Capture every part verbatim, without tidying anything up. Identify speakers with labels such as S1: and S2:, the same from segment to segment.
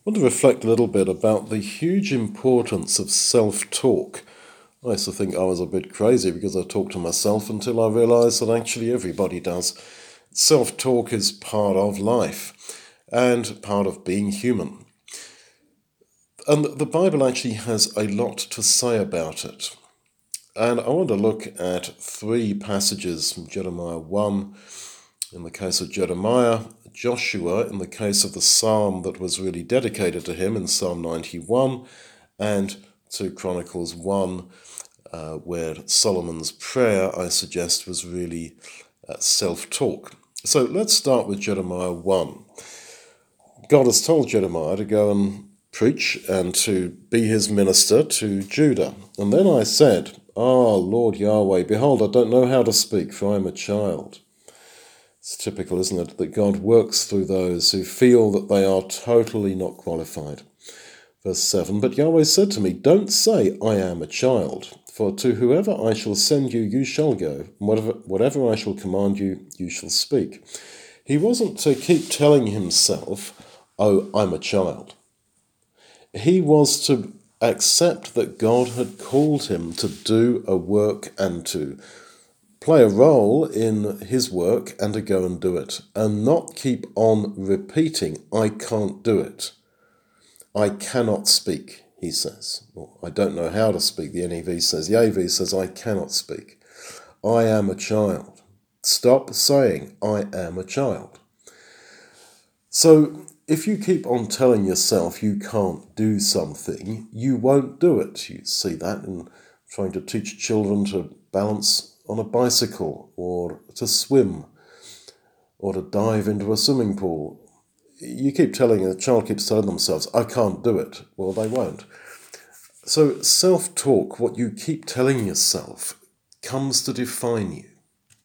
S1: want to reflect a little bit about the huge importance of self-talk. I used to think I was a bit crazy because I talked to myself until I realised that actually everybody does. Self-talk is part of life and part of being human. And the Bible actually has a lot to say about it. And I want to look at three passages from Jeremiah one, in the case of Jeremiah, Joshua in the case of the psalm that was really dedicated to him in Psalm ninety-one, and two Chronicles one, uh, where Solomon's prayer, I suggest, was really uh, self-talk. So let's start with Jeremiah one. God has told Jeremiah to go and preach and to be his minister to Judah. And then I said, Ah, Lord Yahweh, behold, I don't know how to speak, for I am a child. It's typical, isn't it, that God works through those who feel that they are totally not qualified. Verse seven, But Yahweh said to me, Don't say, I am a child, for to whoever I shall send you, you shall go, and whatever, whatever I shall command you, you shall speak. He wasn't to keep telling himself, oh, I'm a child. He was to accept that God had called him to do a work and to play a role in his work and to go and do it, and not keep on repeating, I can't do it. I cannot speak, he says. Well, I don't know how to speak, the N E V says. The A V says, I cannot speak. I am a child. Stop saying, I am a child. So if you keep on telling yourself you can't do something, you won't do it. You see that in trying to teach children to balance on a bicycle, or to swim, or to dive into a swimming pool. You keep telling, a child keeps telling themselves, I can't do it. Well, they won't. So self-talk, what you keep telling yourself, comes to define you.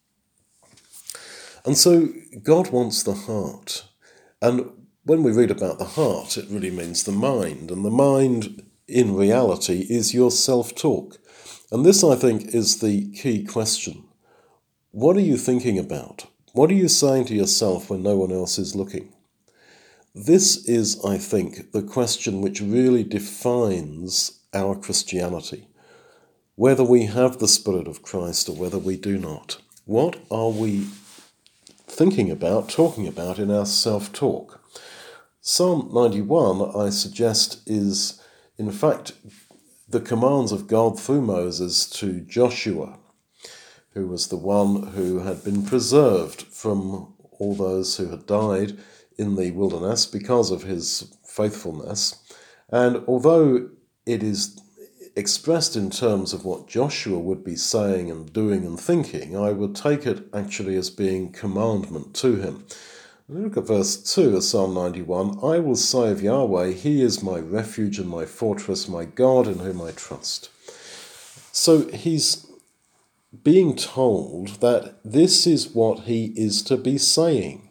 S1: And so God wants the heart. And when we read about the heart, it really means the mind. And the mind, in reality, is your self-talk. And this, I think, is the key question. What are you thinking about? What are you saying to yourself when no one else is looking? This is, I think, the question which really defines our Christianity. Whether we have the Spirit of Christ or whether we do not. What are we thinking about, talking about in our self-talk? Psalm ninety-one, I suggest, is, in fact, the commands of God through Moses to Joshua, who was the one who had been preserved from all those who had died in the wilderness because of his faithfulness. And although it is expressed in terms of what Joshua would be saying and doing and thinking, I would take it actually as being commandment to him. Look at verse two of Psalm ninety-one. I will say of Yahweh, He is my refuge and my fortress, my God in whom I trust. So he's being told that this is what he is to be saying.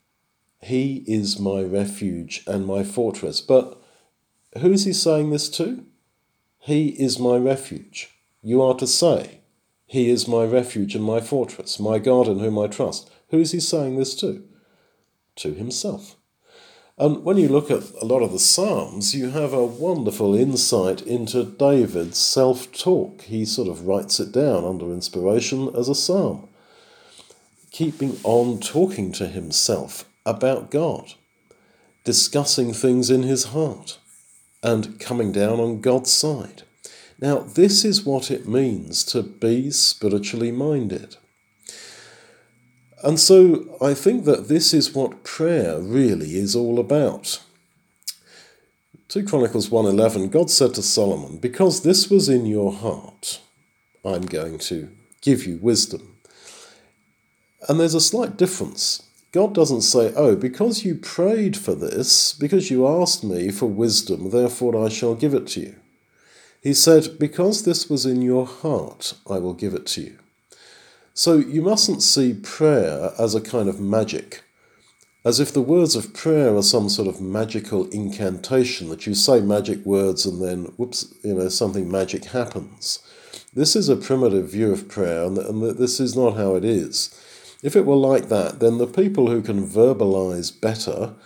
S1: He is my refuge and my fortress. But who is he saying this to? He is my refuge. You are to say, He is my refuge and my fortress, my God in whom I trust. Who is he saying this to? To himself. And when you look at a lot of the Psalms, you have a wonderful insight into David's self-talk. He sort of writes it down under inspiration as a psalm, keeping on talking to himself about God, discussing things in his heart, and coming down on God's side. Now, this is what it means to be spiritually minded. And so I think that this is what prayer really is all about. two Chronicles one eleven, God said to Solomon, because this was in your heart, I'm going to give you wisdom. And there's a slight difference. God doesn't say, oh, because you prayed for this, because you asked me for wisdom, therefore I shall give it to you. He said, because this was in your heart, I will give it to you. So you mustn't see prayer as a kind of magic, as if the words of prayer are some sort of magical incantation, that you say magic words and then, whoops, you know, something magic happens. This is a primitive view of prayer, and, and this is not how it is. If it were like that, then the people who can verbalize better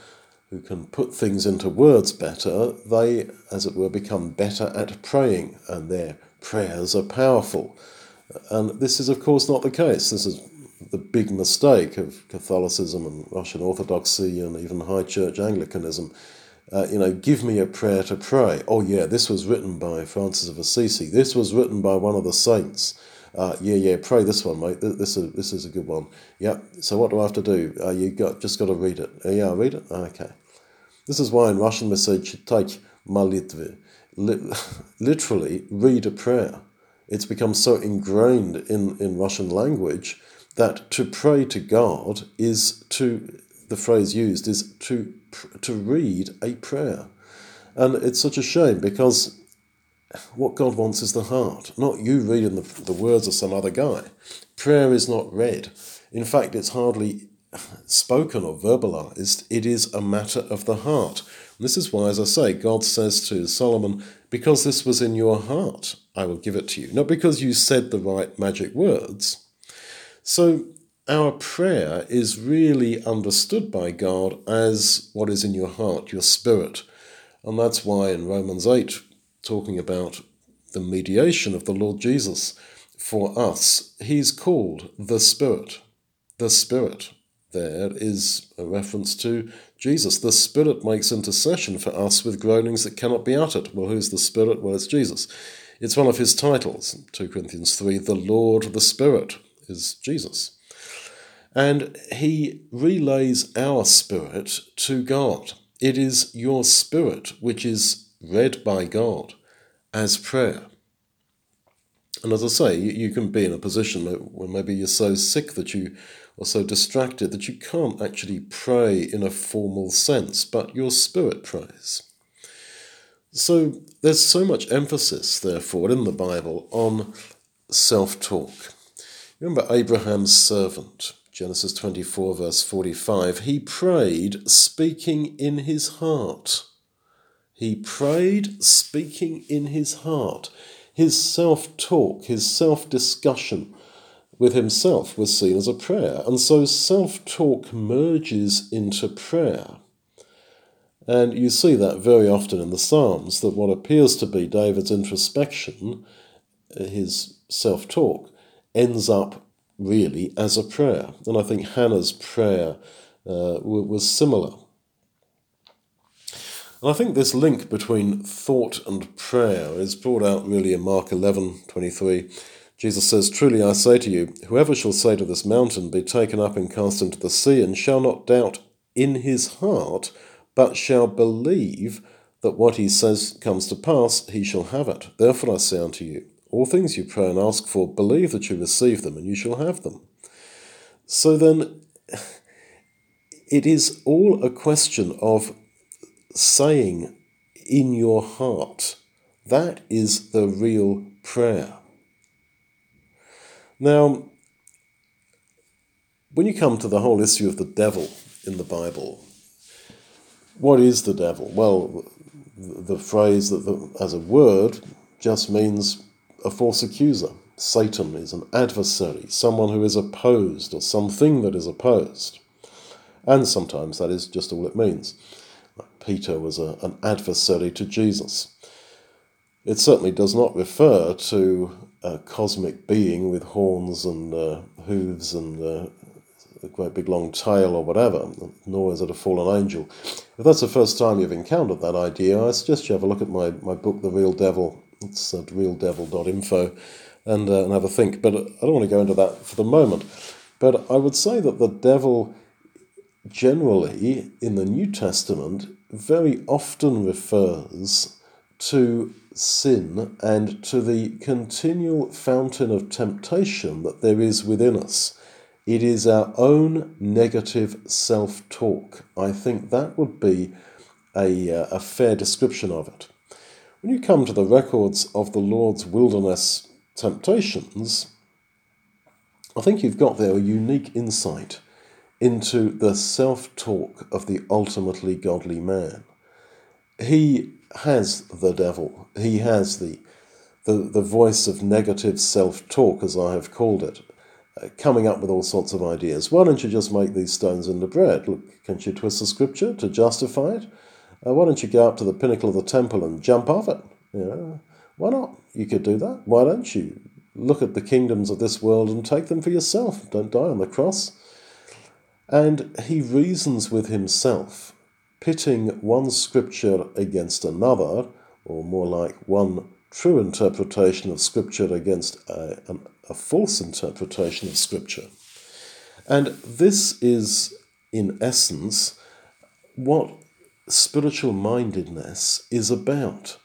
S1: who can put things into words better, they, as it were, become better at praying, and their prayers are powerful. And this is, of course, not the case. This is the big mistake of Catholicism and Russian Orthodoxy and even High Church Anglicanism. Uh, you know, give me a prayer to pray. Oh, yeah, this was written by Francis of Assisi. This was written by one of the saints. Uh, yeah, yeah, pray this one, mate. This, this is this is a good one. Yeah. So what do I have to do? Uh, you got just got to read it. Uh, yeah, read it. Okay. This is why in Russian we say "chitai malitvy," literally read a prayer. It's become so ingrained in, in Russian language that to pray to God is to, the phrase used is to to read a prayer. And it's such a shame, because what God wants is the heart, not you reading the, the words of some other guy. Prayer is not read. In fact, it's hardly spoken or verbalized. It is a matter of the heart. And this is why, as I say, God says to Solomon, because this was in your heart, I will give it to you. Not because you said the right magic words. So our prayer is really understood by God as what is in your heart, your spirit. And that's why in Romans eight, talking about the mediation of the Lord Jesus for us, he's called the Spirit. The Spirit. There is a reference to Jesus. The Spirit makes intercession for us with groanings that cannot be uttered. Well, who's the Spirit? Well, it's Jesus. It's one of his titles. two Corinthians three, the Lord, the Spirit, is Jesus. And he relays our spirit to God. It is your spirit which is read by God as prayer. And as I say, you, you can be in a position where maybe you're so sick that you are so distracted that you can't actually pray in a formal sense, but your spirit prays. So there's so much emphasis, therefore, in the Bible on self-talk. Remember Abraham's servant, Genesis twenty-four, verse forty-five. He prayed speaking in his heart. He prayed speaking in his heart. His self-talk, his self-discussion with himself was seen as a prayer. And so self-talk merges into prayer. And you see that very often in the Psalms, that what appears to be David's introspection, his self-talk, ends up really as a prayer. And I think Hannah's prayer uh, was similar. And I think this link between thought and prayer is brought out really in Mark eleven twenty-three. Jesus says, truly I say to you, whoever shall say to this mountain, be taken up and cast into the sea, and shall not doubt in his heart, but shall believe that what he says comes to pass, he shall have it. Therefore I say unto you, all things you pray and ask for, believe that you receive them, and you shall have them. So then, it is all a question of saying in your heart. That is the real prayer. Now, when you come to the whole issue of the devil in the Bible, what is the devil? Well, the phrase that the, as a word just means a false accuser. Satan is an adversary, someone who is opposed, or something that is opposed. And sometimes that is just all it means. Peter was a, an adversary to Jesus. It certainly does not refer to a cosmic being with horns and uh, hooves and uh, a great big long tail or whatever, nor is it a fallen angel. If that's the first time you've encountered that idea, I suggest you have a look at my, my book, The Real Devil. It's at real devil dot info, and, uh, and have a think. But I don't want to go into that for the moment. But I would say that the devil generally in the New Testament very often refers to sin and to the continual fountain of temptation that there is within us. It is our own negative self-talk. I think that would be a, uh, a fair description of it. When you come to the records of the Lord's wilderness temptations, I think you've got there a unique insight into the self-talk of the ultimately godly man. He has the devil. He has the, the, the voice of negative self-talk, as I have called it. uh, coming up with all sorts of ideas. Why don't you just make these stones into bread? Look, can't you twist the scripture to justify it? Uh, why don't you go up to the pinnacle of the temple and jump off it? You know, why not? You could do that. Why don't you look at the kingdoms of this world and take them for yourself? Don't die on the cross. And he reasons with himself, pitting one scripture against another, or more like one true interpretation of scripture against a, a, a false interpretation of scripture. And this is, in essence, what spiritual mindedness is about.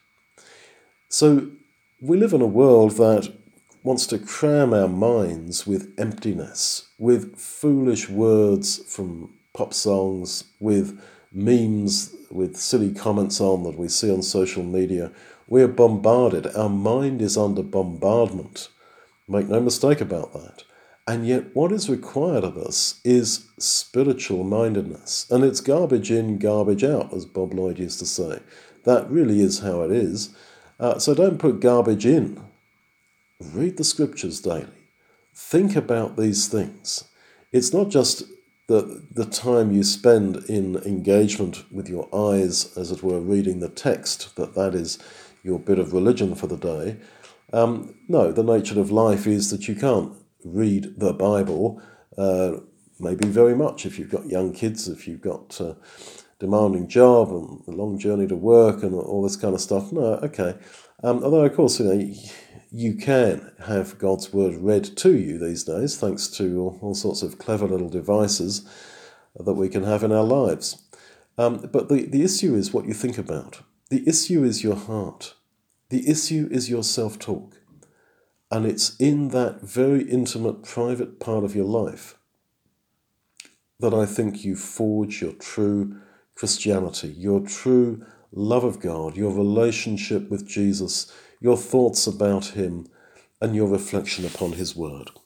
S1: So we live in a world that wants to cram our minds with emptiness, with foolish words from pop songs, with memes, with silly comments on that we see on social media. We are bombarded. Our mind is under bombardment. Make no mistake about that. And yet what is required of us is spiritual mindedness. And it's garbage in, garbage out, as Bob Lloyd used to say. That really is how it is. Uh, so don't put garbage in. Read the scriptures daily. Think about these things. It's not just the, the time you spend in engagement with your eyes, as it were, reading the text, that that is your bit of religion for the day. Um, no, the nature of life is that you can't read the Bible, uh, maybe very much if you've got young kids, if you've got a demanding job and a long journey to work and all this kind of stuff. No, okay. Um, although, of course, you know, you can have God's word read to you these days, thanks to all, all sorts of clever little devices that we can have in our lives. Um, but the, the issue is what you think about. The issue is your heart. The issue is your self-talk. And it's in that very intimate, private part of your life that I think you forge your true Christianity, your true love of God, your relationship with Jesus, your thoughts about him, and your reflection upon his word.